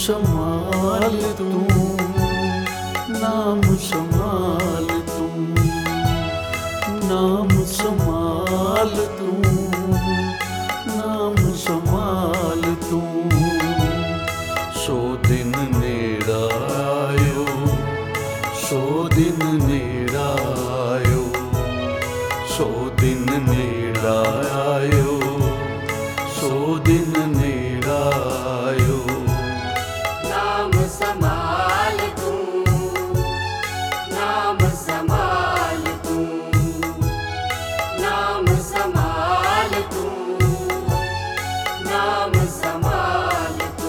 संभाल तू, नाम संभाल तू, नाम संभाल तू, नाम संभाल तू। 100 दिन नेड़ा आयो, 100 दिन नेड़ा आयो, 100 दिन नेड़ा आयो, 100 दिन नेड़ा आयो। नाम संभाल तू, नाम संभाल तू, नाम संभाल तू, नाम संभाल तू।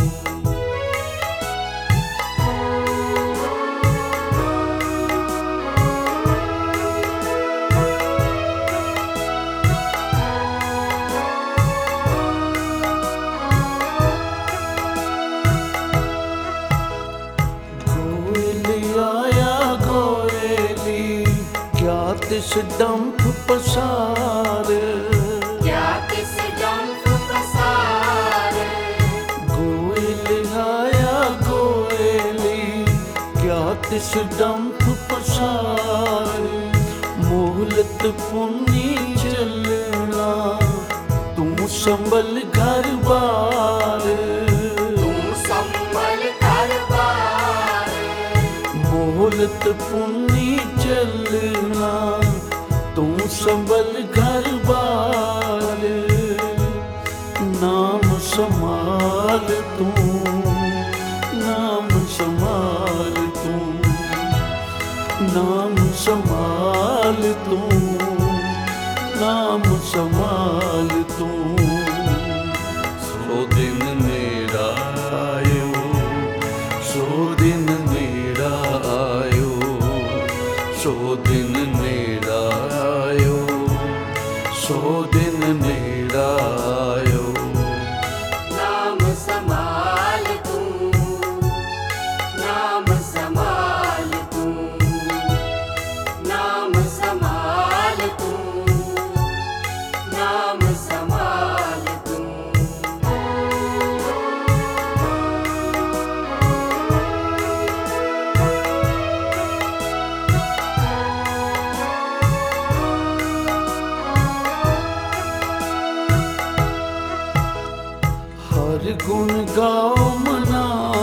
किस डंप पसार, क्या किस डंप पसार, गोयल आया गोयली, क्या किस डंप पसार। मोहलत पुन्नी चलना, तू संभल घर बार, तू संभल घर बार। मोहलत पुन्नी चलना, तू संभल घर बार। नाम संभाल तू, नाम संभाल तू, नाम संभाल तू, नाम संभाल तू। 100 दिन नेड़ा आयो, 100 दिन नेड़ा आयो, 100 दिन नेड़ा आयो, 100 दिन नेड़ा आयो। नाम संभाल तू, नाम संभाल तू, नाम संभाल तू, नाम संभाल तू। हर गुण गाओ मना,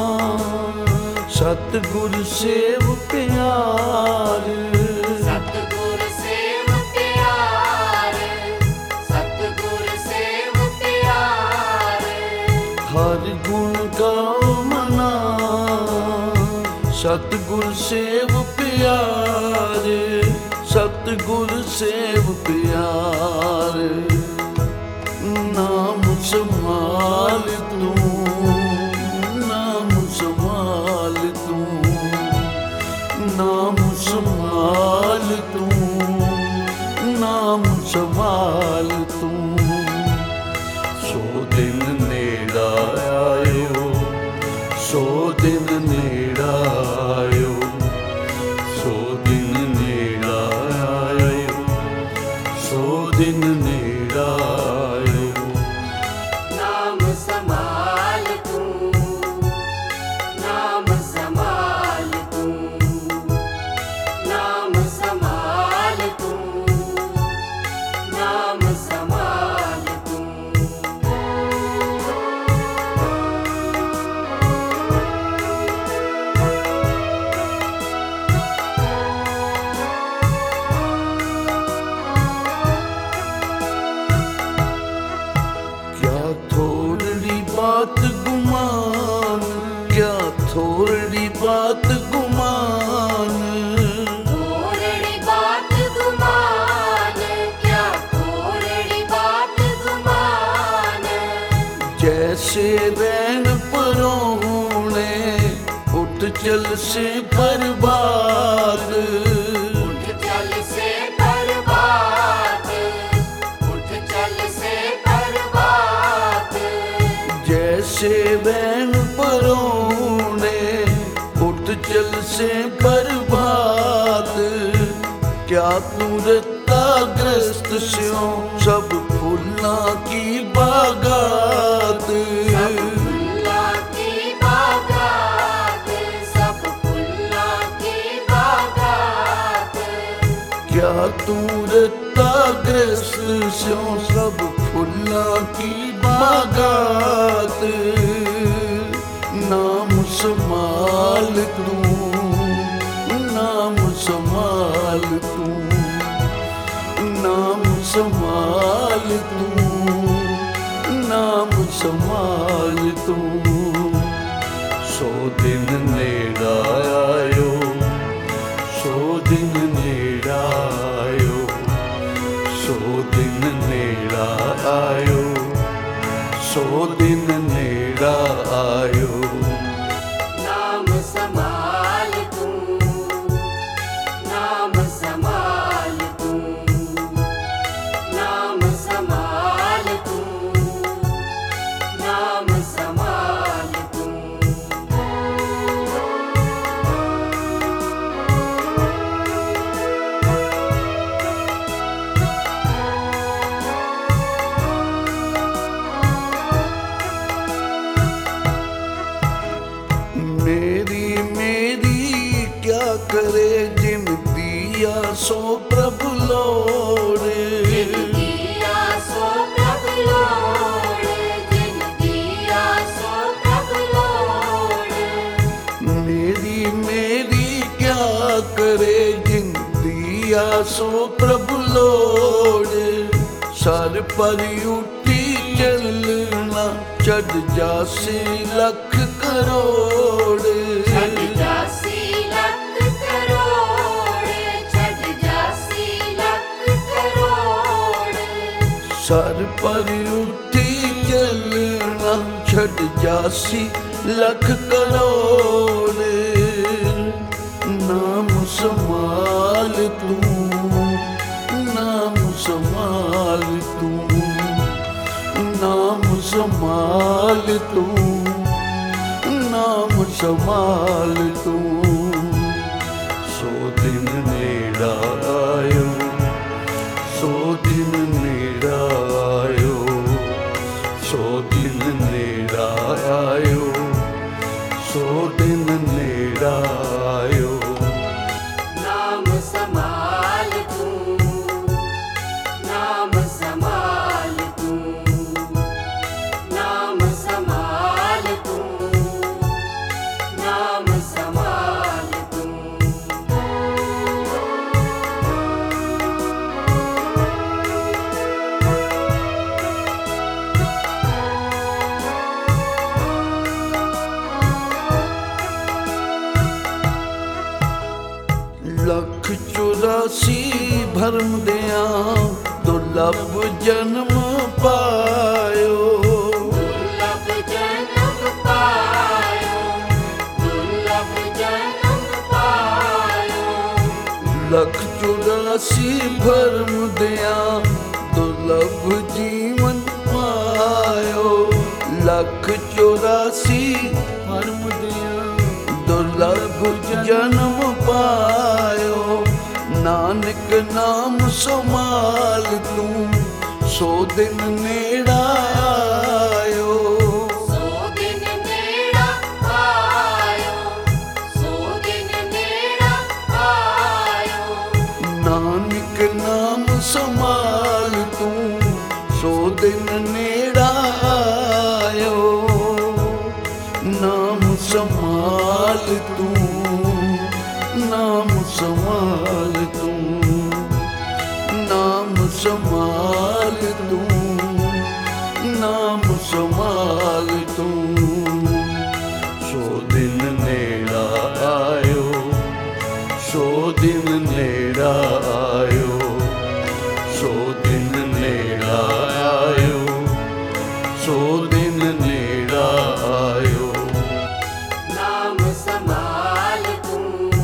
सतगुर सेव प्यार, सतगुर सेव प्यार, सतगुर सेव प्यार। हर गुण गाओ मना, सतगुर सेव प्यार, सतगुर सेव प्यार। नाम संभाल तू, नाम संभाल तू, नाम संभाल तू, नाम संभाल तू। 100 दिन नेड़ा आयो, 100 दिन नेड़ा आयो, 100 दिन नेड़ा आयो, 100 दिन नेड़ा आयो। नाम संभाल तू, नाम संभाल तू, नाम संभाल तू, नाम संभाल तू। क्या थोड़ी बात गुमान, क्या थोड़ी बात गुमान, थोड़ी बात गुमान, क्या थोड़ी बात गुमान। जैसे रैन परोने उठ चल से बर्बाद, उठ चल से बर्बाद, उठ चल से बर्बाद। जैसे रैन परोने उठ चल से बर्बाद। क्या तू रत्ताग्रस्त स्यों सब फूलों की बागात, सब फूलों की बागात। तू रत्ताग्रस्त स्यों सब फुल्लां की बागात। नाम संभाल तू, नाम संभाल तू, नाम संभाल तू, नाम संभाल तू। 100 दिन नेड़ा आयो, 100 दिन नेड़ा आयो, 100 दिन नेड़ा आयो, 100 दिन नेड़ा आयो। नाम संभाल तू, नाम संभाल तू, नाम संभाल तू, नाम संभाल तू। मेरी मेरी क्या करे जिन दिया सो प्रभु लोड़े। जिन दिया सो प्रभु लोड़े, जिन दिया सो प्रभु लोड़े। मेरी मेरी क्या करे जिन दिया सो प्रभु लोड़े। सर पर उठी चलना चढ़ जासे लख करोड़। छठ जासी लख करोड़, छठ जासी लख करोड़। सर पर उठी चलना छड़ जासी लख करोड़। नाम संभाल तू, नाम संभाल तू, नाम संभाल तू, नाम संभाल तू। 100 दिन नेड़ा आयो, 100 दिन नेड़ा आयो, 100 दिन नेड़ा आयो, 100 दिन नेड़ा आयो। नाम संभाल तू, नाम संभाल तू, नाम संभाल तू, नाम संभाल तू। लख 84 भरम दिया दुर्लभ जन्म पायो। दुर्लभ जन्म पायो, दुर्लभ जन्म पायो। लख 84 भरम दिया दुर्लभ जीवन पायो। लख 84 भरम दिया दुर्लभ जन्म पायो। नानक नाम संभाल तू 100 दिन नेड़ा आयो। 100 दिन नेड़ा आयो, 100 दिन नेड़ा आयो। नानक नाम संभाल तू 100 दिन नेड़ा आयो। नाम संभाल तू, नाम संभाल तू, नाम संभाल तू, नाम संभाल तू। 100 दिन नेड़ा आयो, 100 दिन नेड़ा आयो, 100 दिन नेड़ा आयो, 100 दिन नेड़ा आयो। नाम संभाल तू,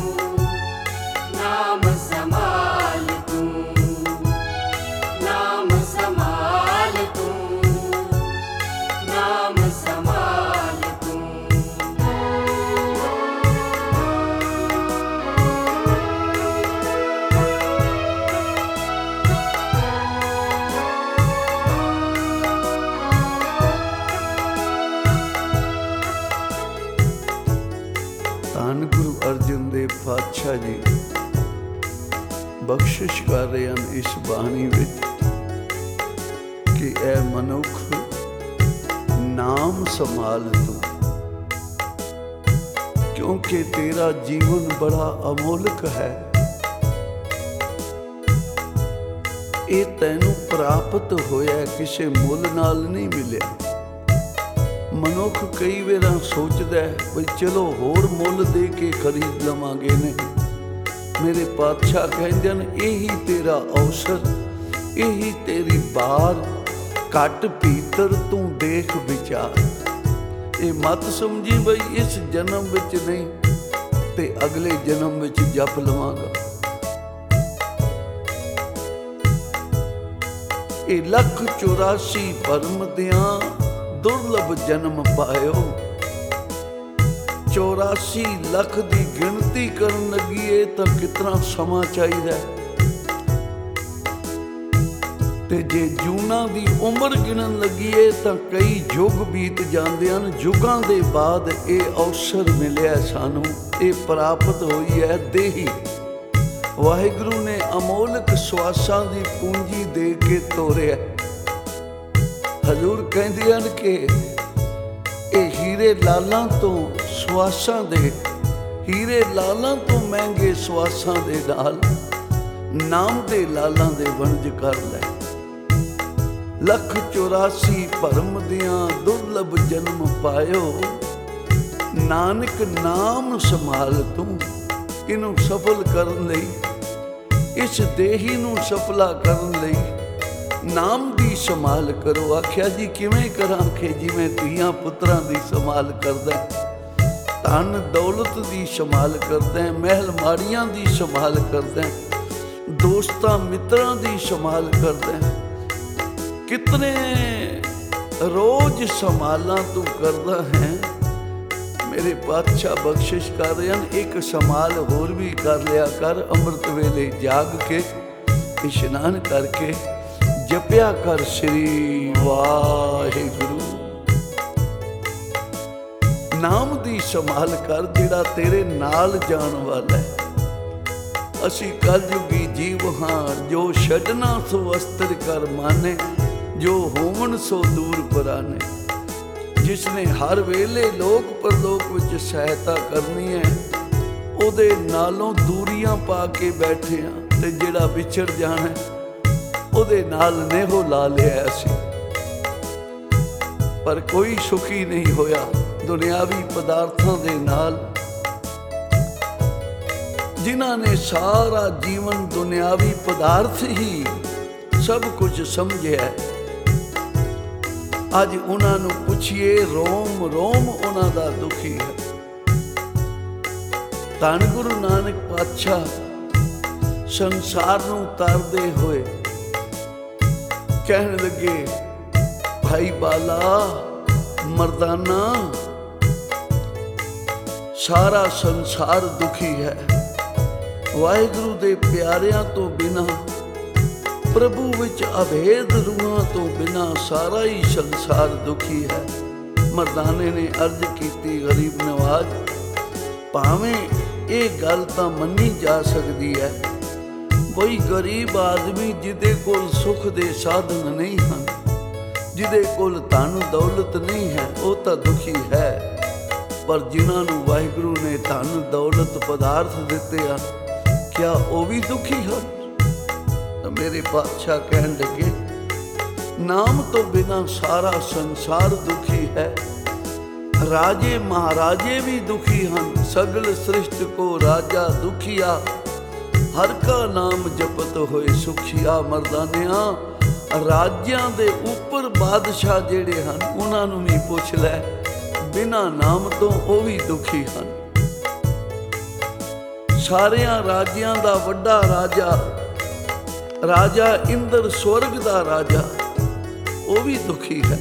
नाम संभाल तू, नाम संभाल तू, नाम संभाल तू। ਧੰਨ ਗੁਰੂ ਅਰਜਨ ਦੇਵ ਪਾਤਸ਼ਾਹ ਜੀ ਬਖਸ਼ਿਸ਼ ਕਰ ਰਹੇ ਹਨ ਇਸ ਬਾਣੀ ਵਿੱਚ ਕਿ ਐ ਮਨੁੱਖ ਨਾਮ ਸੰਭਾਲ ਤੂੰ, ਕਿਉਂਕਿ ਤੇਰਾ ਜੀਵਨ ਬੜਾ ਅਮੋਲਕ ਹੈ। ਇਹ ਤੈਨੂੰ ਪ੍ਰਾਪਤ ਹੋਇਆ, ਕਿਸੇ ਮੁੱਲ ਨਾਲ ਨਹੀਂ ਮਿਲਿਆ। ਮਨੁੱਖ ਕਈ ਵਾਰ ਸੋਚਦਾ ਹੈ ਬਈ ਚਲੋ ਹੋਰ ਮੁੱਲ ਦੇ ਕੇ ਖਰੀਦ ਲਵਾਂਗੇ। ਨੇ ਮੇਰੇ ਪਾਤਸ਼ਾਹ ਕਹਿੰਦੇ ਹਨ ਇਹੀ ਤੇਰਾ ਅਵਸਰ, ਇਹੀ ਤੇਰੀ ਬਾਰ, ਘੱਟ ਭੀਤਰ ਤੂੰ ਦੇਖ ਵਿਚਾਰ। ਇਹ ਮਤ ਸਮਝੀ ਬਈ ਇਸ ਜਨਮ ਵਿੱਚ ਨਹੀਂ ਤੇ ਅਗਲੇ ਜਨਮ ਵਿੱਚ ਜਪ ਲਵਾਂਗਾ। ਇਹ 184 ਭਰਮ ਦਿਆਂ ਦੁਰਲਭ ਜਨਮ ਪਾਇਓ। 84 ਲੱਖ ਦੀ ਗਿਣਤੀ ਕਰਨ ਲੱਗੀਏ ਤਾਂ ਕਿਤਨਾ ਸਮਾਂ ਚਾਹੀਦਾ, ਤੇ ਜੇ ਜੂਨਾਂ ਦੀ ਉਮਰ ਗਿਣਨ ਲੱਗੀਏ ਤਾਂ ਕਈ ਯੁੱਗ ਬੀਤ ਜਾਂਦੇ ਹਨ। ਯੁੱਗਾਂ ਦੇ ਬਾਅਦ ਇਹ ਅਵਸਰ ਮਿਲਿਆ ਸਾਨੂੰ, ਇਹ ਪ੍ਰਾਪਤ ਹੋਈ ਹੈ ਦੇਹੀ। ਵਾਹਿਗੁਰੂ ਨੇ ਅਮੋਲਕ ਸਵਾਸਾਂ ਦੀ ਪੂੰਜੀ ਦੇ ਕੇ ਤੋਰਿਆ। ਹਜ਼ੂਰ ਕਹਿੰਦੇ ਹਨ ਕਿ ਇਹ ਹੀਰੇ ਲਾਲਾਂ ਤੋਂ ਸਵਾਸਾਂ ਦੇ, ਹੀਰੇ ਲਾਲਾਂ ਤੋਂ ਮਹਿੰਗੇ ਸਵਾਸਾਂ ਦੇ ਨਾਲ ਨਾਮ ਦੇ ਲਾਲਾਂ ਦੇ ਵਣਜ ਕਰ ਲੈ। 184 ਭਰਮ ਦਿਆਂ ਦੁਰਲਭ ਜਨਮ ਪਾਇਓ। ਨਾਨਕ ਨਾਮ ਸੰਭਾਲ ਤੂੰ। ਇਹਨੂੰ ਸਫਲ ਕਰਨ ਲਈ, ਇਸ ਦੇਹੀ ਨੂੰ ਸਫਲਾ ਕਰਨ ਲਈ ਨਾਮ ਦੀ ਸੰਭਾਲ ਕਰੋ। ਆਖਿਆ ਜੀ ਕਿਵੇਂ ਕਰਾਂ ਕਿ ਜਿਵੇਂ ਧੀਆਂ ਪੁੱਤਰਾਂ ਦੀ ਸੰਭਾਲ ਕਰਦਾ, ਧਨ ਦੌਲਤ ਦੀ ਸੰਭਾਲ ਕਰਦਾ, ਮਹਿਲ ਮਾੜੀਆਂ ਦੀ ਸੰਭਾਲ ਕਰਦਾ, ਦੋਸਤਾਂ ਮਿੱਤਰਾਂ ਦੀ ਸੰਭਾਲ ਕਰਦਾ। ਕਿਤਨੇ ਰੋਜ਼ ਸੰਭਾਲਾਂ ਤੂੰ ਕਰਦਾ ਹੈ। ਮੇਰੇ ਪਾਤਸ਼ਾਹ ਬਖਸ਼ਿਸ਼ ਕਰ ਰਹੇ ਹਨ, ਇੱਕ ਸੰਭਾਲ ਹੋਰ ਵੀ ਕਰ ਲਿਆ ਕਰ। ਅੰਮ੍ਰਿਤ ਵੇਲੇ ਜਾਗ ਕੇ ਇਸ਼ਨਾਨ ਕਰਕੇ ਜਪਿਆ ਕਰ ਸ੍ਰੀ ਵਾਹਿਗੁਰੂ। ਨਾਮ ਦੀ ਸੰਭਾਲ ਕਰ ਜਿਹੜਾ ਤੇਰੇ ਨਾਲ ਜਾਣ ਵਾਲਾ ਹੈ। ਅਸੀਂ ਕਲਯੁਗੀ ਜੀਵ ਹਾਂ, ਜੋ ਛੱਡਣਾ ਸੋ ਅਸਤਰ ਕਰ ਮਾਨੇ, ਜੋ ਹੋਵਣ ਸੋ ਦੂਰ ਪਰਾਨੇ। ਜਿਸਨੇ ਹਰ ਵੇਲੇ ਲੋਕ ਪਰਲੋਕ ਵਿੱਚ ਸਹਾਇਤਾ ਕਰਨੀ ਹੈ, ਉਹਦੇ ਨਾਲੋਂ ਦੂਰੀਆਂ ਪਾ ਕੇ ਬੈਠੇ ਹਾਂ, ਤੇ ਜਿਹੜਾ ਵਿਛੜ ਜਾਣਾ ਉਹਦੇ ਨਾਲ ਨੇਹੋ ਲਾ ਲਿਆ ਅਸੀਂ। ਪਰ ਕੋਈ ਸੁਖੀ ਨਹੀਂ ਹੋਇਆ ਦੁਨਿਆਵੀ ਪਦਾਰਥਾਂ ਦੇ ਨਾਲ। ਜਿਨ੍ਹਾਂ ਨੇ ਸਾਰਾ ਜੀਵਨ ਦੁਨਿਆਵੀ ਪਦਾਰਥ ਹੀ ਸਭ ਕੁਝ ਸਮਝਿਆ, ਅੱਜ ਉਹਨਾਂ ਨੂੰ ਪੁੱਛੀਏ ਰੋਮ ਰੋਮ ਉਹਨਾਂ ਦਾ ਦੁਖੀ ਹੈ। ਧੰਨ ਗੁਰੂ ਨਾਨਕ ਪਾਤਸ਼ਾਹ ਸੰਸਾਰ ਨੂੰ ਤਰਦੇ ਹੋਏ ਕਹਿਣ ਲੱਗੇ, ਭਾਈ ਬਾਲਾ ਮਰਦਾਨਾ, ਸਾਰਾ ਸੰਸਾਰ ਦੁਖੀ ਹੈ। ਵਾਹਿਗੁਰੂ ਦੇ ਪਿਆਰਿਆਂ ਤੋਂ ਬਿਨਾਂ, ਪ੍ਰਭੂ ਵਿੱਚ ਅਭੇਦ ਰੂਹਾਂ ਤੋਂ ਬਿਨਾਂ ਸਾਰਾ ਹੀ ਸੰਸਾਰ ਦੁਖੀ ਹੈ। ਮਰਦਾਨੇ ਨੇ ਅਰਜ਼ ਕੀਤੀ, ਗਰੀਬ ਨਵਾਜ਼, ਭਾਵੇਂ ਇਹ ਗੱਲ ਤਾਂ ਮੰਨੀ ਜਾ ਸਕਦੀ ਹੈ, ਕੋਈ ਗਰੀਬ ਆਦਮੀ ਜਿਹਦੇ ਕੋਲ ਸੁੱਖ ਦੇ ਸਾਧਨ ਨਹੀਂ ਹਨ, ਜਿਹਦੇ ਕੋਲ ਧਨ ਦੌਲਤ ਨਹੀਂ ਹੈ, ਉਹ ਤਾਂ ਦੁਖੀ ਹੈ। ਪਰ ਜਿਨ੍ਹਾਂ ਨੂੰ ਵਾਹਿਗੁਰੂ ਨੇ ਧਨ ਦੌਲਤ ਪਦਾਰਥ ਦਿੱਤੇ ਆ, ਕਿਆ ਉਹ ਵੀ ਦੁਖੀ ਹਨ? ਮੇਰੇ ਪਾਤਸ਼ਾਹ ਕਹਿਣ ਲੱਗੇ, ਨਾਮ ਤੋਂ ਬਿਨਾਂ ਸਾਰਾ ਸੰਸਾਰ ਦੁਖੀ ਹੈ। ਰਾਜੇ ਮਹਾਰਾਜੇ ਵੀ ਦੁਖੀ ਹਨ। ਸਗਲ ਸ੍ਰਿਸ਼ਟ ਕੋ ਰਾਜਾ ਦੁਖੀਆ, ਹਰ ਕਾ ਨਾਮ ਜਪਤ ਹੋਏ ਸੁਖੀਆ। ਮਰਦਾਨਿਆਂ, ਰਾਜਿਆਂ ਦੇ ਉੱਪਰ ਬਾਦਸ਼ਾਹ ਜਿਹੜੇ ਹਨ, ਉਹਨਾਂ ਨੂੰ ਵੀ ਪੁੱਛ ਲੈ, ਬਿਨਾਂ ਨਾਮ ਤੋਂ ਉਹ ਵੀ ਦੁਖੀ ਹਨ। ਸਾਰਿਆਂ ਰਾਜਿਆਂ ਦਾ ਵੱਡਾ ਰਾਜਾ, ਰਾਜਾ ਇੰਦਰ ਸਵਰਗ ਦਾ ਰਾਜਾ, ਉਹ ਵੀ ਦੁਖੀ ਹੈ।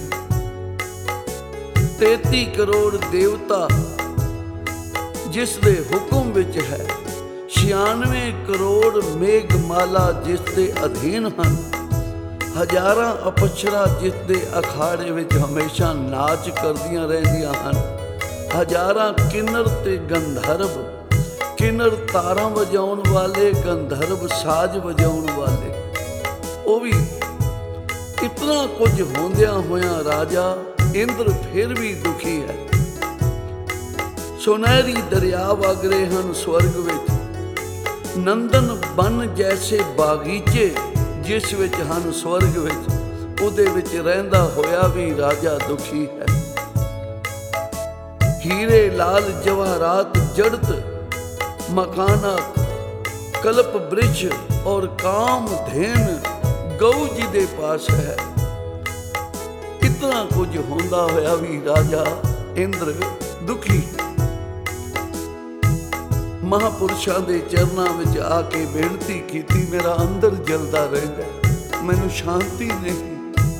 33 ਕਰੋੜ ਦੇਵਤਾ ਜਿਸ ਦੇ ਹੁਕਮ ਵਿੱਚ ਹੈ, 96 ਕਰੋੜ ਮੇਘਮਾਲਾ ਜਿਸ ਦੇ ਅਧੀਨ ਹਨ, ਹਜ਼ਾਰਾਂ ਅਪਸਰਾ ਜਿਸ ਦੇ ਅਖਾੜੇ ਵਿੱਚ ਹਮੇਸ਼ਾ ਨਾਚ ਕਰਦੀਆਂ ਰਹਿੰਦੀਆਂ ਹਨ, ਹਜ਼ਾਰਾਂ ਕਿੰਨਰ ਤੇ ਗੰਧਰਵ ਕਿੰਨਰ ਤਾਰਾਂ ਵਜਾਉਣ ਵਾਲੇ, ਗੰਧਰਵ ਸਾਜ਼ ਵਜਾਉਣ ਵਾਲੇ, ਉਹ ਵੀ ਇਤਨਾ ਕੁਝ ਹੁੰਦਿਆਂ ਹੋਇਆਂ ਰਾਜਾ ਇੰਦਰ ਫਿਰ ਵੀ ਦੁਖੀ ਹੈ। ਸੁਨਹਿਰੀ ਦਰਿਆ ਵਗ ਰਹੇ ਹਨ ਸਵਰਗ ਵਿੱਚ, ਨੰਦਨ ਬਨ ਜੈਸੇ ਬਾਗੀਚੇ ਜਿਸ ਵਿੱਚ ਹਨ ਸਵਰਗ ਵਿੱਚ, ਉਹਦੇ ਵਿੱਚ ਰਹਿੰਦਾ ਹੋਇਆ ਵੀ ਰਾਜਾ ਦੁਖੀ ਹੈ। ਹੀਰੇ ਲਾਲ ਜਵਾਹਰਾਤ ਜੜਤ ਮਕਾਨਾਤ, ਕਲਪ ਬ੍ਰਿਛ ਔਰ ਕਾਮ ਧੇਨ ਗਊ ਜੀ ਦੇ ਪਾਸ ਹੈ। ਇਤਨਾ ਕੁਝ ਹੁੰਦਾ ਹੋਇਆ ਵੀ ਰਾਜਾ ਇੰਦਰ ਦੁਖੀ। ਮਹਾਂਪੁਰਸ਼ਾਂ ਦੇ ਚਰਨਾਂ ਵਿੱਚ ਆ ਕੇ ਬੇਨਤੀ ਕੀਤੀ, ਮੇਰਾ ਅੰਦਰ ਜਲਦਾ ਰਹਿੰਦਾ, ਮੈਨੂੰ ਸ਼ਾਂਤੀ ਨਹੀਂ।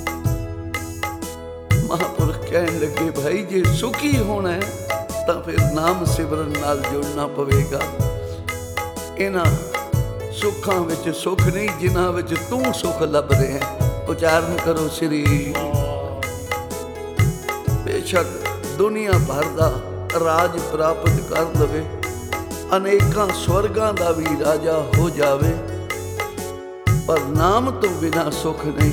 ਮਹਾਂਪੁਰਖ ਕਹਿਣ ਲੱਗੇ, ਭਾਈ ਜੇ ਸੁਖੀ ਹੋਣਾ ਹੈ ਤਾਂ ਫਿਰ ਨਾਮ ਸਿਮਰਨ ਨਾਲ ਜੁੜਨਾ ਪਵੇਗਾ। ਇਹਨਾਂ ਸੁੱਖਾਂ ਵਿੱਚ ਸੁੱਖ ਨਹੀਂ ਜਿਨ੍ਹਾਂ ਵਿੱਚ ਤੂੰ ਸੁੱਖ ਲੱਭ ਰਿਹਾ। ਉਚਾਰਨ ਕਰੋ ਸ੍ਰੀ। ਬੇਸ਼ੱਕ ਦੁਨੀਆ ਭਰ ਦਾ ਰਾਜ ਪ੍ਰਾਪਤ ਕਰ ਲਵੇ, ਅਨੇਕਾਂ ਸਵਰਗਾਂ ਦਾ ਵੀ ਰਾਜਾ ਹੋ ਜਾਵੇ, ਪਰ ਨਾਮ ਤੋਂ ਬਿਨਾਂ ਸੁੱਖ ਨਹੀਂ।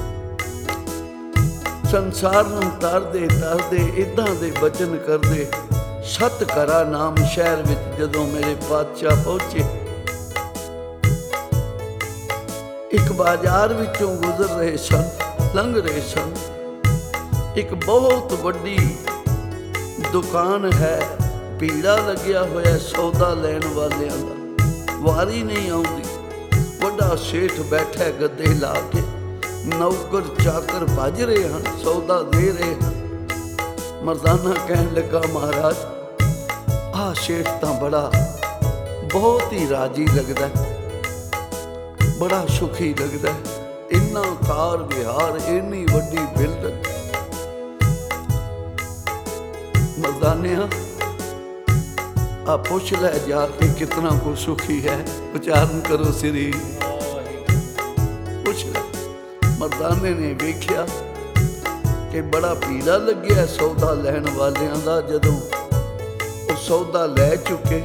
ਸੰਸਾਰ ਨੂੰ ਤਰਦੇ ਤਰਦੇ ਇਦਾਂ ਦੇ ਬਚਨ ਕਰਦੇ। ਸਤ ਕਰਾ ਨਾਮ ਸ਼ਹਿਰ ਵਿੱਚ ਜਦੋਂ ਮੇਰੇ ਪਾਤਸ਼ਾਹ ਪਹੁੰਚੇ, ਇੱਕ ਬਾਜ਼ਾਰ ਵਿੱਚੋਂ ਗੁਜ਼ਰ ਰਹੇ ਸਨ, ਲੰਘ ਰਹੇ ਸਨ। ਇੱਕ ਬਹੁਤ ਵੱਡੀ ਦੁਕਾਨ ਹੈ, ਭੀੜਾ ਲੱਗਿਆ ਹੋਇਆ ਸੌਦਾ ਲੈਣ ਵਾਲਿਆਂ ਦਾ, ਵਾਰੀ ਨਹੀਂ ਆਉਂਦੀ। ਵੱਡਾ ਸੇਠ ਬੈਠਾ ਗੱਦੇ ਲਾ ਕੇ, ਨੌਕਰ ਚਾਕਰ ਭੱਜ ਰਹੇ ਹਨ, ਸੌਦਾ ਦੇ ਰਹੇ ਹਨ। ਮਰਦਾਨਾ ਕਹਿਣ ਲੱਗਾ, ਮਹਾਰਾਜ ਆਹ ਸੇਠ ਤਾਂ ਬੜਾ ਬਹੁਤ ਹੀ ਰਾਜੀ ਲੱਗਦਾ, ਬੜਾ ਸੁਖੀ ਲੱਗਦਾ, ਇੰਨਾ ਕਾਰ ਵਿਹਾਰ, ਇੰਨੀ ਵੱਡੀ ਬਿਲਡਿੰਗ। ਮਰਦਾਨਿਆਂ ਆ ਪੁੱਛ ਲੈ ਜਾ ਕੇ ਕਿਤਨਾ ਕੋ ਸੁਖੀ ਹੈ। ਉਚਾਰਨ ਕਰੋ ਸ੍ਰੀ। ਪੁੱਛ ਲੈ। ਮਰਦਾਨੇ ਨੇ ਵੇਖਿਆ ਕਿ ਬੜਾ ਭੀੜਾ ਲੱਗਿਆ ਸੌਦਾ ਲੈਣ ਵਾਲਿਆਂ ਦਾ। ਜਦੋਂ ਉਹ ਸੌਦਾ ਲੈ ਚੁੱਕੇ,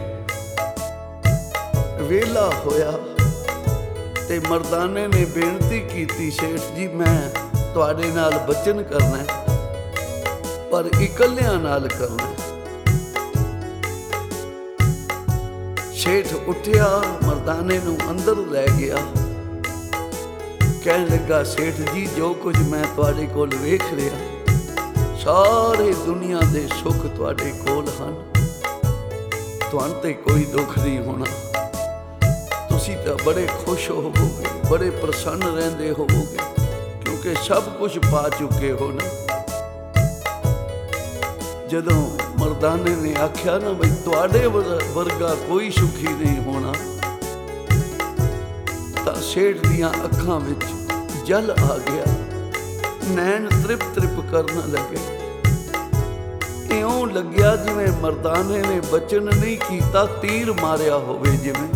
ਵੇਲਾ ਹੋਇਆ ਤੇ ਮਰਦਾਨੇ ਨੇ ਬੇਨਤੀ ਕੀਤੀ, ਸੇਠ ਜੀ ਮੈਂ ਤੁਹਾਡੇ ਨਾਲ ਬਚਨ ਕਰਨਾ ਹੈ, ਪਰ ਇਕੱਲਿਆਂ ਨਾਲ ਕਰਨਾ। ਸੇਠ ਉੱਠਿਆ, ਮਰਦਾਨੇ ਨੂੰ ਅੰਦਰ ਲੈ ਗਿਆ, ਕਹਿਣ ਲੱਗਾ, ਸੇਠ ਜੀ ਜੋ ਕੁਝ ਮੈਂ ਤੁਹਾਡੇ ਕੋਲ ਵੇਖ ਰਿਹਾ, ਸਾਰੇ ਦੁਨੀਆ ਦੇ ਸੁੱਖ ਤੁਹਾਡੇ ਕੋਲ ਹਨ, ਤੁਹਾਨੂੰ ਤੇ ਕੋਈ ਦੁੱਖ ਨਹੀਂ ਹੋਣਾ। ਤੁਸੀਂ ਤਾਂ ਬੜੇ ਖੁਸ਼ ਹੋਵੋਗੇ, ਬੜੇ ਪ੍ਰਸੰਨ ਰਹਿੰਦੇ ਹੋਵੋਗੇ, ਕਿਉਂਕਿ ਸਭ ਕੁਝ ਪਾ ਚੁੱਕੇ ਹੋ ਨਾ। ਜਦੋਂ ਮਰਦਾਨੇ ਨੇ ਆਖਿਆ ਨਾ, ਬਈ ਤੁਹਾਡੇ ਵਰਗਾ ਕੋਈ ਸੁਖੀ ਨਹੀਂ ਹੋਣਾ, ਤਾਂ ਸੇਠ ਦੀਆਂ ਅੱਖਾਂ ਵਿੱਚ ਜਲ ਆ ਗਿਆ, ਨੈਣ ਤ੍ਰਿਪ ਤ੍ਰਿਪ ਕਰਨ ਲੱਗੇ। ਇਉਂ ਲੱਗਿਆ ਜਿਵੇਂ ਮਰਦਾਨੇ ਨੇ ਬਚਨ ਨਹੀਂ ਕੀਤਾ, ਤੀਰ ਮਾਰਿਆ ਹੋਵੇ ਜਿਵੇਂ।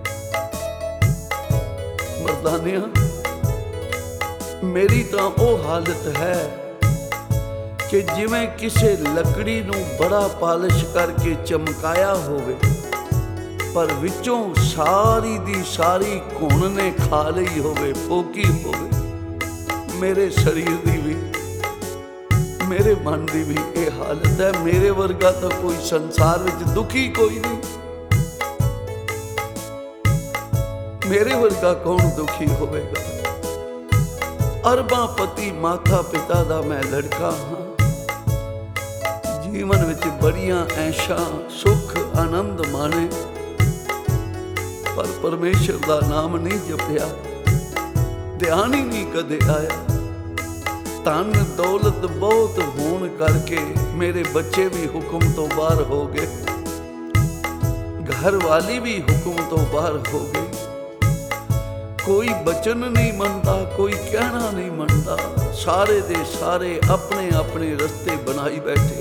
ਮਰਦਾਨਿਆਂ, ਮੇਰੀ ਤਾਂ ਉਹ ਹਾਲਤ ਹੈ ਕਿ ਜਿਵੇਂ ਕਿਸੇ ਲੱਕੜੀ ਨੂੰ ਬੜਾ ਪਾਲਿਸ਼ ਕਰਕੇ ਚਮਕਾਇਆ ਹੋਵੇ, ਪਰ ਵਿੱਚੋਂ ਸਾਰੀ ਦੀ ਸਾਰੀ ਘੁਣ ਨੇ ਖਾ ਲਈ ਹੋਵੇ, ਫੋਕੀ ਹੋਵੇ। ਮੇਰੇ ਸਰੀਰ ਦੀ ਵੀ, ਮੇਰੇ ਮਨ ਦੀ ਵੀ ਇਹ ਹਾਲਤ ਹੈ। ਮੇਰੇ ਵਰਗਾ ਤਾਂ ਕੋਈ ਸੰਸਾਰ ਵਿੱਚ ਦੁਖੀ ਕੋਈ ਨਹੀਂ। ਮੇਰੇ ਵਰਗਾ ਕੌਣ ਦੁਖੀ ਹੋਵੇਗਾ? ਅਰਬਾਂ ਪਤੀ ਮਾਤਾ ਪਿਤਾ ਦਾ ਮੈਂ ਲੜਕਾ ਹਾਂ। ਜੀਵਨ ਵਿੱਚ ਬੜੀਆਂ ਐਸ਼ਾਂ, ਸੁੱਖ, ਆਨੰਦ ਮਾਣੇ, ਪਰ ਪਰਮੇਸ਼ਰ ਦਾ ਨਾਮ ਨਹੀਂ ਜਪਿਆ, ਧਿਆਨ ਹੀ ਨਹੀਂ ਕਦੇ ਆਇਆ। ਧਨ ਦੌਲਤ ਬਹੁਤ ਹੋਣ ਕਰਕੇ ਮੇਰੇ ਬੱਚੇ ਵੀ ਹੁਕਮ ਤੋਂ ਬਾਹਰ ਹੋ ਗਏ, ਘਰ ਵਾਲੀ ਵੀ ਹੁਕਮ ਤੋਂ ਬਾਹਰ ਹੋ ਗਈ। ਕੋਈ ਬਚਨ ਨਹੀਂ ਮੰਨਦਾ, ਕੋਈ ਕਹਿਣਾ ਨਹੀਂ ਮੰਨਦਾ। ਸਾਰੇ ਦੇ ਸਾਰੇ ਆਪਣੇ ਆਪਣੇ ਰਸਤੇ ਬਣਾਈ ਬੈਠੇ,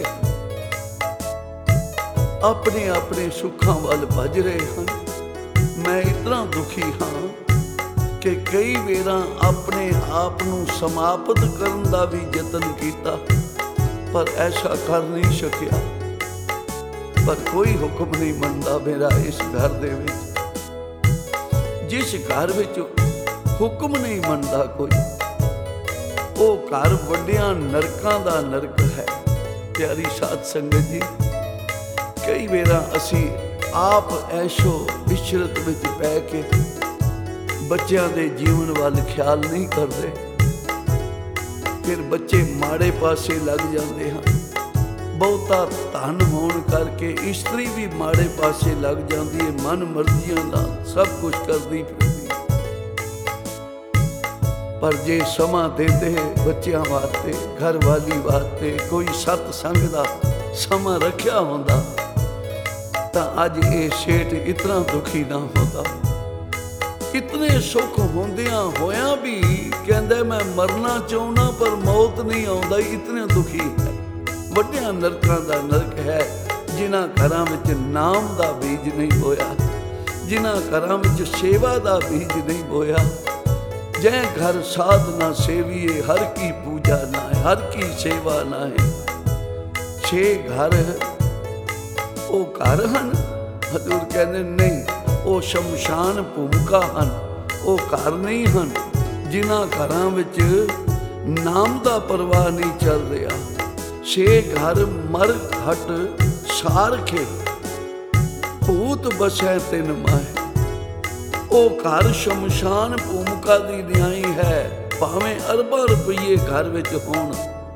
ਆਪਣੇ ਆਪਣੇ ਸੁੱਖਾਂ ਵੱਲ ਭੱਜ ਰਹੇ ਹਨ। ਮੈਂ ਇਤਨਾ ਦੁਖੀ ਹਾਂ ਕਿ ਕਈ ਵੇਰਾਂ ਆਪਣੇ ਆਪ ਨੂੰ ਸਮਾਪਤ ਕਰਨ ਦਾ ਵੀ ਯਤਨ ਕੀਤਾ, ਪਰ ਐਸਾ ਕਰ ਨਹੀਂ ਸਕਿਆ। पर कोई हुक्म नहीं मनता मेरा इस घर दे विच। जिस घर विच हुक्म नहीं मनता कोई, वो घर वड्डियां नरकां दा नरक है। प्यारी साध संगत जी, कई वेरा असी आप ऐशो इशरत विच पै के बच्चों के जीवन वाल ख्याल नहीं करते, फिर बच्चे माड़े पासे लग जाते हैं। बहुता धन होने करके इस्त्री भी माड़े पासे लग जाती है, मन मर्जियां दा सब कुछ करती फिरती। पर जे समा देते बच्चों वास्ते, घर वाली वास्ते, कोई सतसंग दा समा रखिया होंदा तां अज ये सेठ इतना दुखी ना होता। इतने सुख होंदियां होया भी कहंदा मैं मरना चाहना पर मौत नहीं आउंदा, इतने दुखी है। वड्डियां नरकां दा नरक है जिन्हां घरां विच नाम दा बीज नहीं बोया, जिन्हां घरां विच सेवा दा बीज नहीं बोया। जै घर साधना सेवीए, हर की पूजा ना है, हर की सेवा ना है। छे घर वो घर हन, हजूर कहंदे नहीं वो शमशान भूमिका हन, वो घर नहीं हन जिन्हां घरां विच नाम दा परवाह नहीं चल रहा। छे घर मर हट सारखे, भूत बसै तिन माहे। ओ घर शमशान भूमिका दी न्याई है, भावें अरबां रुपये घर विच होण,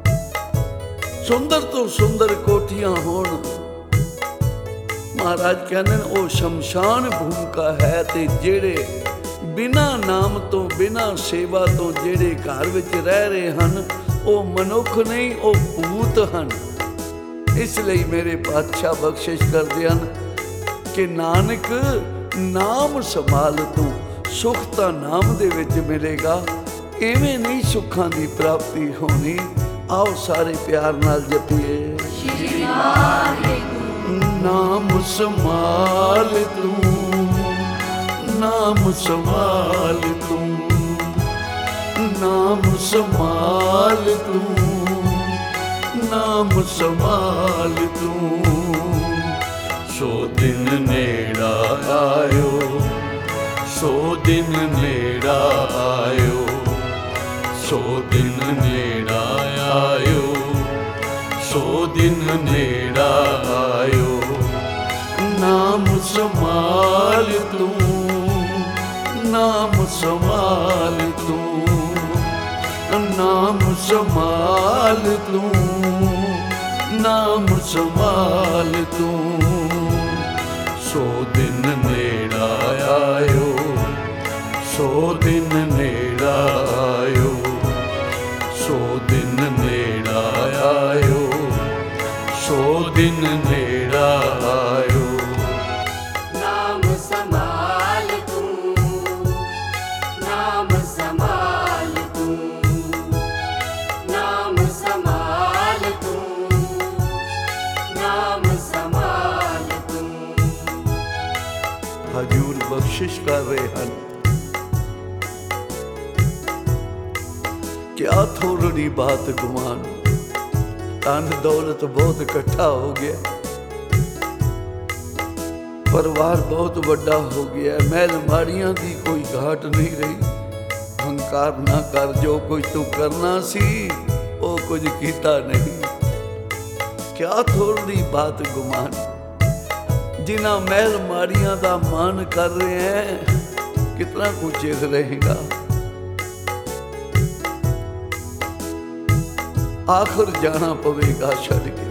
सुंदर तो सुंदर कोठियां होण। महाराज कहंदे ने ओ शमशान भूमिका है। ते जेड़े बिना नाम तो बिना सेवा तो जेड़े घर विच रह रहे हन, वो मनुख नहीं, वो भूत हन। इसलिए मेरे पातशाह बख्शिश करते हैं कि नानक नाम संभाल तू, सुख तो नाम दे विच मिलेगा, इवें नहीं सुखां दी प्राप्ति होनी। आओ सारे प्यार नाल जपीए, नाम संभाल तू, नाम संभाल तू, नाम संभाल तू, नाम संभाल तू। सो दिन नेड़ा आयो, सो दिन नेड़ा आयो, सो दिन नेड़ा आयो, सो दिन नेड़ा आयो। नाम संभाल तू, नाम संभाल तू, नाम संभाल तू, नाम संभाल तू। सो दिन नेड़ा आयो, सो दिन नेड़ा आयो, सो दिन नेड़ा आयो, सो दिन नेड़ा आयो। नाम संभाल तू, नाम संभाल तू, नाम संभाल तू, नाम संभाल तू। हजूर बख्शिश कर रहे हैं, क्या थोड़ी बात गुमान, धन दौलत बहुत इकट्ठा हो गया, परिवार बहुत बड़ा हो गया, महल माड़ियां की कोई घाट नहीं रही। हंकार ना कर, जो कुछ तू करना सी वो कुछ कीता नहीं। क्या थोड़ी बात गुमान, जिन्हां महल माड़ियां दा मान कर रहे हैं, कितना कुछ चेत रहेगा। आखिर जाना पवेगा छड़ के,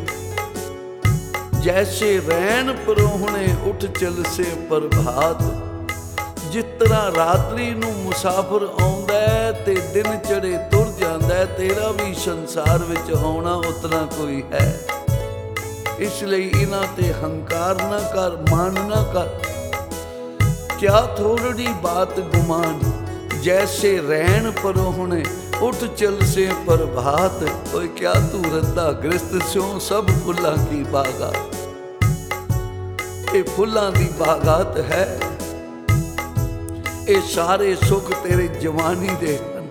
जैसे रैन परोहणे उठ चल से प्रभात। जिस तरह रात्रि नूं मुसाफिर आउंदा है ते दिन चढ़े तुर जांदा है, तेरा भी संसार विच आउणा उतना कोई है। इसलिए इन्हां ते हंकार ना कर, मान ना कर। क्या थोड़ी बात गुमान, जैसे रैन परोहणे उठ चल से प्रभात। ओए क्या तू रद्दा गृहस्थ स्यों सब फुल्लां की बागात। ये फुल्लां दी बागात है, ये सारे सुख तेरे जवानी दे हन।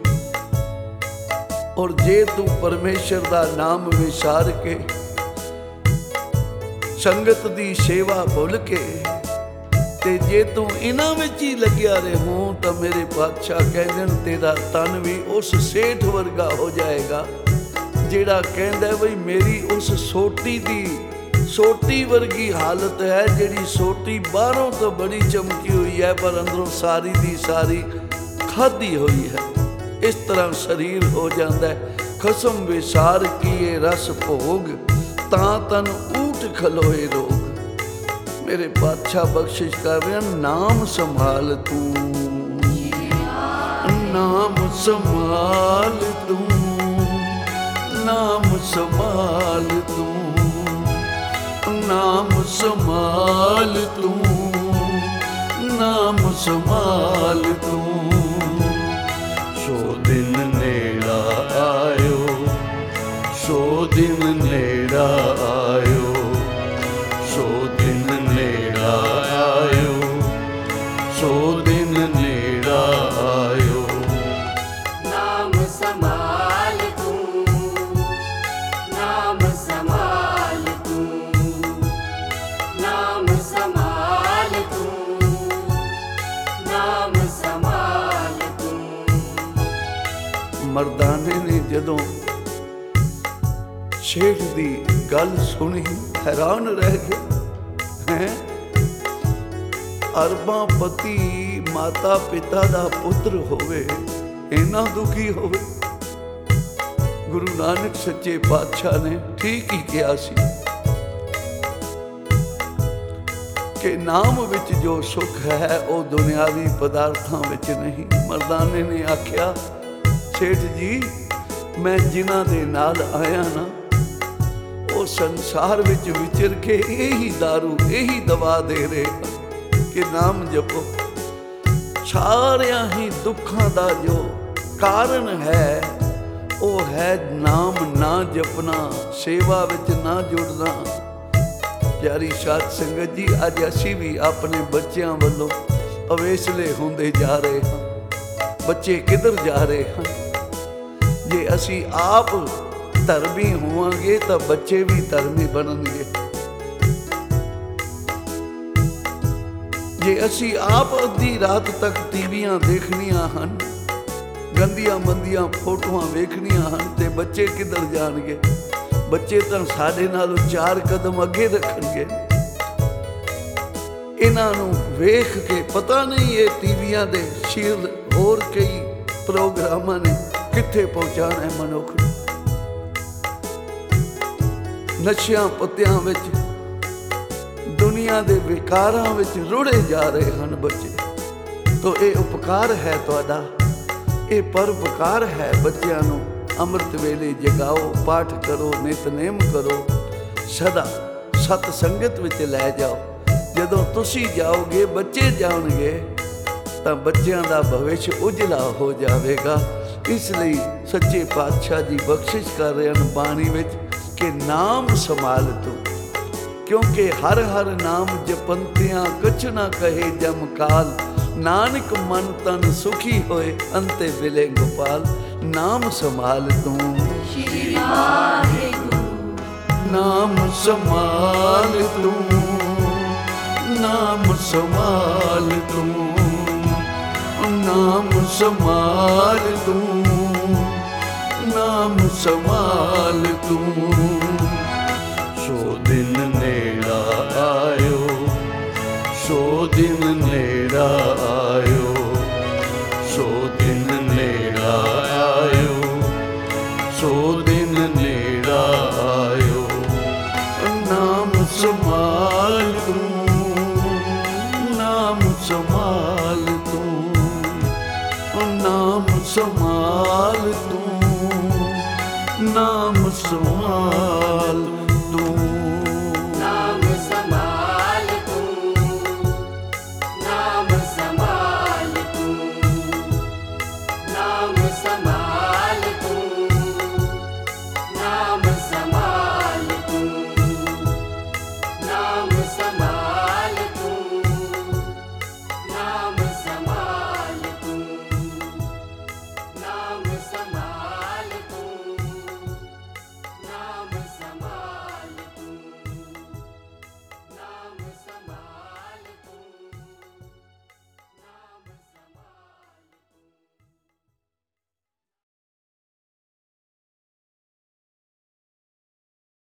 और जे तू परमेश्वर दा नाम विसार के ਸੰਗਤ ਦੀ ਸੇਵਾ ਭੁੱਲ ਕੇ ਤੇ ਜੇ ਤੂੰ ਇਹਨਾਂ ਵਿੱਚ ਹੀ ਲੱਗਿਆ ਰਹੋ ਤਾਂ ਮੇਰੇ ਪਾਤਸ਼ਾਹ ਕਹਿੰਦੇ ਨੇ ਤੇਰਾ ਤਨ ਵੀ ਉਸ ਸੇਠ ਵਰਗਾ ਹੋ ਜਾਏਗਾ ਜਿਹੜਾ ਕਹਿੰਦਾ ਬਈ ਮੇਰੀ ਉਸ ਸੋਟੀ ਵਰਗੀ ਹਾਲਤ ਹੈ, ਜਿਹੜੀ ਸੋਟੀ ਬਾਹਰੋਂ ਤਾਂ ਬੜੀ ਚਮਕੀ ਹੋਈ ਹੈ ਪਰ ਅੰਦਰੋਂ ਸਾਰੀ ਦੀ ਸਾਰੀ ਖਾਧੀ ਹੋਈ ਹੈ। ਇਸ ਤਰ੍ਹਾਂ ਸਰੀਰ ਹੋ ਜਾਂਦਾ ਹੈ। ਖਸਮ ਵਿਸਾਰ ਕੀਏ ਰਸ ਭੋਗ, ਤਾਂ ਤਨ ਊਟ ਖਲੋਏ ਰੋਗ। ਮੇਰੇ ਪਾਤਸ਼ਾਹ ਬਖਸ਼ਿਸ਼ ਕਰ ਰਹੇ ਹਨ, ਨਾਮ ਸੰਭਾਲ ਤੂੰ, ਨਾਮ ਸੰਭਾਲ ਤੂੰ, ਨਾਮ ਸੰਭਾਲ ਤੂੰ, ਨਾਮ ਸੰਭਾਲ ਤੂੰ, ਨਾਮ ਸੰਭਾਲ ਤੂੰ। ਸੋ ਦਿਨ ਨੇੜਾ ਆਇਓ, ਸੋ ਦਿਨ ਨੇੜਾ ਆਇਓ, ਸੋ ਦਿਨ ਨੇੜਾ ਆਇਓ, ਸੋ ਦਿਨ ਨੇੜਾ ਆਇਓ। ਨਾਮ ਸੰਭਾਲ ਤੂੰ, ਨਾਮ ਸੰਭਾਲ ਤੂੰ, ਨਾਮ ਸੰਭਾਲ ਤੂੰ, ਨਾਮ ਸੰਭਾਲ ਤੂੰ। ਮਰਦਾਨੇ ਨੇ ਜਦੋਂ ਸ਼ੇਖ ਦੀ ਗੱਲ ਸੁਣੀ ਹੈਰਾਨ ਰਹਿ ਗਿਆ। ਹੈ ਅਰਬਾਂ ਪਤੀ ਮਾਤਾ ਪਿਤਾ ਦਾ ਪੁੱਤਰ ਹੋਵੇ, ਇੰਨਾ ਦੁਖੀ ਹੋਵੇ। ਗੁਰੂ ਨਾਨਕ ਸੱਚੇ ਪਾਤਸ਼ਾਹ ਨੇ ਠੀਕ ਹੀ ਕਿਹਾ ਸੀ ਕਿ ਨਾਮ ਵਿੱਚ ਜੋ ਸੁੱਖ ਹੈ ਉਹ ਦੁਨਿਆਵੀ ਪਦਾਰਥਾਂ ਵਿੱਚ ਨਹੀਂ। ਮਰਦਾਨੇ ਨੇ ਆਖਿਆ, ਸੇਠ ਜੀ ਮੈਂ ਜਿਨ੍ਹਾਂ ਦੇ ਨਾਲ ਆਇਆ ਨਾ ਉਹ ਸੰਸਾਰ ਵਿੱਚ ਵਿਚਰ ਕੇ ਇਹੀ ਦਾਰੂ ਇਹੀ ਦਵਾ ਦੇ ਰਹੇ ਕਿ ਨਾਮ ਜਪੋ। ਸਾਰਿਆਂ ਹੀ ਦੁੱਖਾਂ ਦਾ ਜੋ ਕਾਰਨ ਹੈ ਉਹ ਹੈ ਨਾਮ ਨਾ ਜਪਣਾ, ਸੇਵਾ ਵਿੱਚ ਨਾ ਜੁੜਨਾ। ਪਿਆਰੀ ਸਾਧ ਸੰਗਤ ਜੀ, ਅੱਜ ਅਸੀਂ ਵੀ ਆਪਣੇ ਬੱਚਿਆਂ ਵੱਲੋਂ ਅਵੇਸਲੇ ਹੁੰਦੇ ਜਾ ਰਹੇ ਹਾਂ। ਬੱਚੇ ਕਿੱਧਰ ਜਾ ਰਹੇ ਹਨ? ਜੇ ਅਸੀਂ ਆਪ ਧਰਮੀ ਹੋਵਾਂਗੇ ਤਾਂ ਬੱਚੇ ਵੀ ਧਰਮੀ ਬਣਨਗੇ। ਜੇ ਅਸੀਂ ਆਪ ਅੱਧੀ ਰਾਤ ਤੱਕ ਟੀਵੀਆਂ ਦੇਖਣੀਆਂ ਹਨ, ਗੰਦੀਆਂ ਮੰਦੀਆਂ ਫੋਟੋਆਂ ਵੇਖਣੀਆਂ ਹਨ, ਤੇ ਬੱਚੇ ਕਿੱਧਰ ਜਾਣਗੇ? ਬੱਚੇ ਤਾਂ ਸਾਡੇ ਨਾਲੋਂ 4 ਕਦਮ ਅੱਗੇ ਰੱਖਣਗੇ। ਇਹਨਾਂ ਨੂੰ ਵੇਖ ਕੇ ਪਤਾ ਨਹੀਂ ਇਹ ਟੀਵੀਆਂ ਦੇ ਸ਼ੀਰ ਹੋਰ ਕਈ ਪ੍ਰੋਗਰਾਮਾਂ ਨੇ ਕਿੱਥੇ ਪਹੁੰਚਾਣਾ ਹੈ ਮਨੁੱਖ ਨੂੰ। ਨਸ਼ਿਆਂ ਪੱਤਿਆਂ ਵਿੱਚ, ਦੁਨੀਆ ਦੇ ਵਿਕਾਰਾਂ ਵਿੱਚ ਰੁੜੇ ਜਾ ਰਹੇ ਹਨ ਬੱਚੇ। ਤੋ ਇਹ ਉਪਕਾਰ ਹੈ ਤੁਹਾਡਾ, ਇਹ ਪਰਉਪਕਾਰ ਹੈ। ਬੱਚਿਆਂ ਨੂੰ ਅੰਮ੍ਰਿਤ ਵੇਲੇ ਜਗਾਓ, ਪਾਠ ਕਰੋ, ਨਿਤਨੇਮ ਕਰੋ, ਸਦਾ ਸਤ ਸੰਗਤ ਵਿੱਚ ਲੈ ਜਾਓ। ਜਦੋਂ ਤੁਸੀਂ ਜਾਓਗੇ ਬੱਚੇ ਜਾਣਗੇ ਤਾਂ ਬੱਚਿਆਂ ਦਾ ਭਵਿੱਖ ਉਜਲਾ ਹੋ ਜਾਵੇਗਾ। ਇਸ ਲਈ ਸੱਚੇ ਪਾਤਸ਼ਾਹ ਜੀ ਬਖਸ਼ਿਸ਼ ਕਰ ਰਹੇ ਹਨ ਬਾਣੀ ਵਿੱਚ ਕਿ ਨਾਮ ਸੰਭਾਲ ਤੂੰ, ਕਿਉਂਕਿ ਹਰ ਹਰ ਨਾਮ ਜਪੰਤਿਆਂ ਕੁਛ ਨਾ ਕਹੇ ਜਮ ਕਾਲ। ਨਾਨਕ ਮਨ ਤਨ ਸੁਖੀ ਹੋਏ ਅੰਤੇ ਮਿਲੇ ਗੋਪਾਲ। ਨਾਮ ਸੰਭਾਲ ਤੂੰ, ਸ਼੍ਰੀ ਵਾਹਿਗੁਰੂ। ਨਾਮ ਸੰਭਾਲ ਤੂੰ, ਨਾਮ ਸੰਭਾਲ ਤੂੰ, ਨਾਮ ਸੰਭਾਲ ਤੂੰ, ਨਾਮ ਸੰਭਾਲ ਤੂੰ। ਸੋ ਦਿਨ ਨੇੜਾ ਆਇਓ, ਸੋ ਦਿਨ ਨੇੜਾ ਆਇਓ, ਸੋ ਦਿਨ ਨੇੜਾ ਆਇਓ, ਸੋ ਦਿਨ ਨੇੜਾ ਆਇਓ। ਨਾਮ ਸੰਭਾਲ ਤੂੰ, ਨਾਮ ਸੰਭਾਲ ਤੂੰ, ਨਾਮ ਸੰਭਾਲ ਤੂੰ, ਨਾਮ